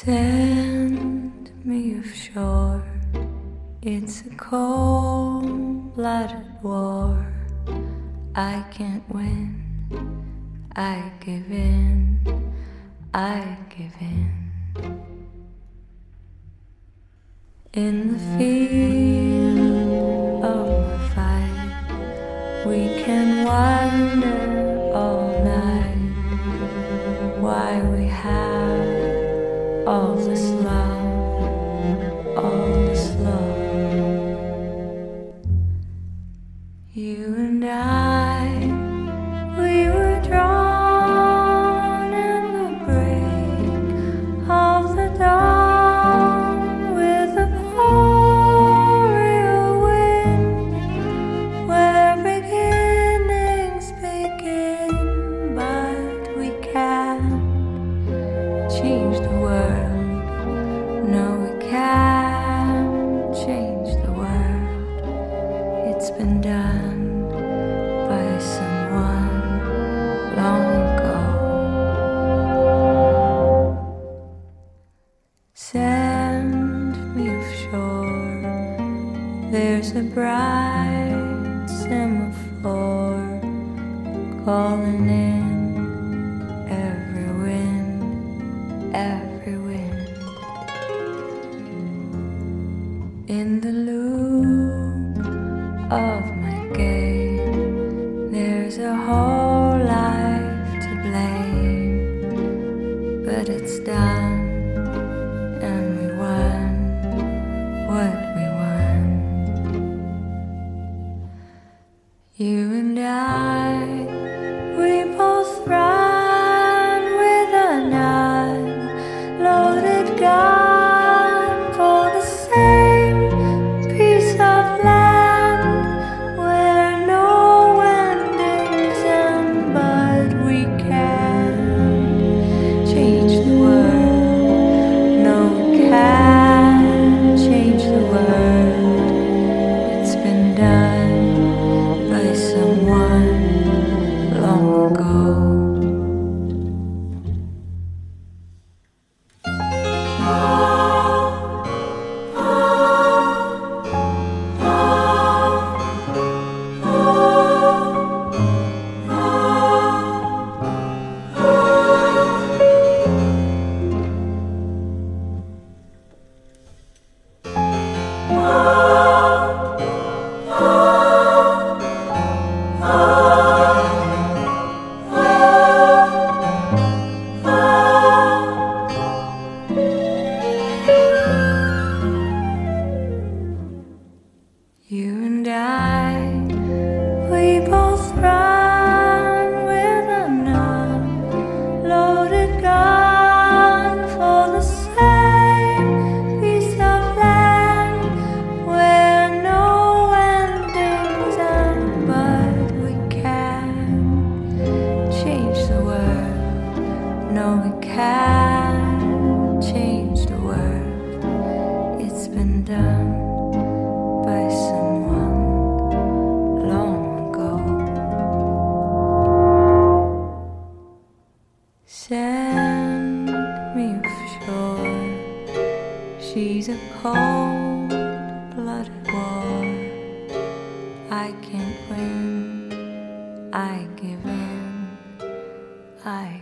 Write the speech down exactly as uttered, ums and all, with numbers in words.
Send me offshore. It's a cold-blooded war. I can't win. I give in. I give in. In the field of my fight, we can wander all night. Why we have all this love, all this love. You and I, we were drawn in the break of the dawn with a boreal wind, where beginnings begin, but we can't change the world. No, we can't change the world. It's been done by someone long ago. Send me offshore. There's a bright semaphore calling in every wind, every wind. In the loop of my game, there's a whole life to blame, but it's done, and we won what we won. You and I, we both run with an unloaded gun for the same piece of land where no endings end, but we can change the world. No, we can't change the world. It's been done by someone long ago. You and I, we both run with an unloaded gun for the same piece of land where no endings end, but we can change the world. No, we can't change the world. It's been done by someone long ago. Send me offshore. She's a cold-blooded war. I can't win. I give in. I